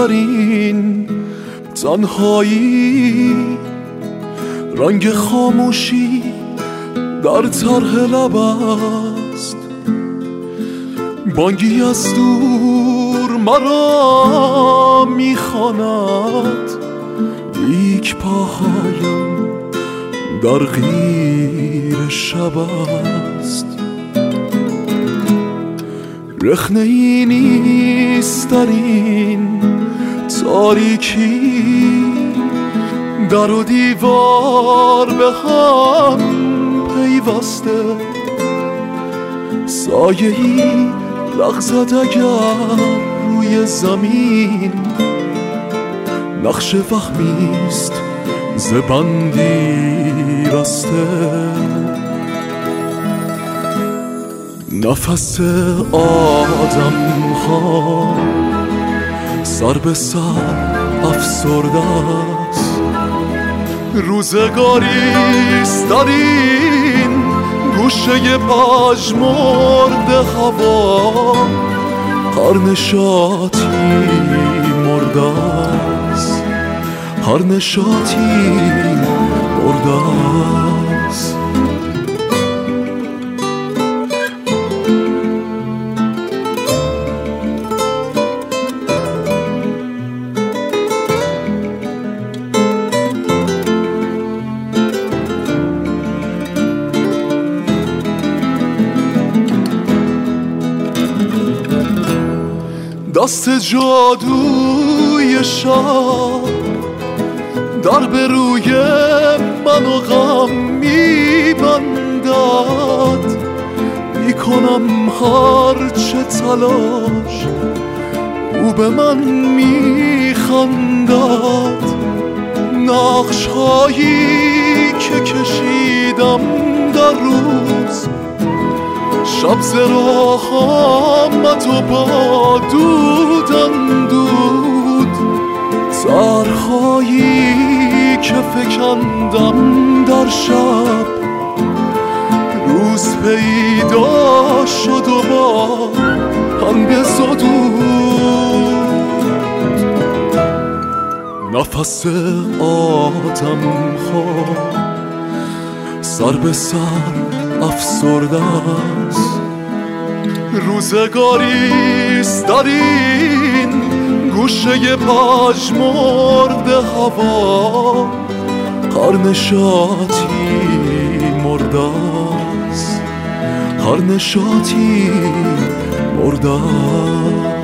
در این تنهایی، رنگ خاموشی در طرح لب است. بانگی از دور مرا میخواند، لیک پاهایم در غیر شب است. رخنه ای نیست در این تاریکی، در و دیوار به هم پیوسته. سایه‌ای لغزد اگر روی زمین، نقش وهمیست ز بندی رسته. نفس آدم ها سر به سر افسرده است. روزگاریست در این گوشه پژمرده هوا، هر نشاطی مرده است، هر نشاطی مرده است. دست جادوی شب در به روی من و غم میبندد. میکنم هر چه تلاش، او به من میخندد. نقش هایی که کشیدم در روز، شب ز راه آمد و با دودم دود. طرح‌هایی که فکندم در شب، روز پیدا شد و با هم بزدود. نفس آدم ها سر به سر افسرده است. روزگاریست در این گوشه پژمرده هوا، هر نشاطی مرده است، هر نشاطی مرده است.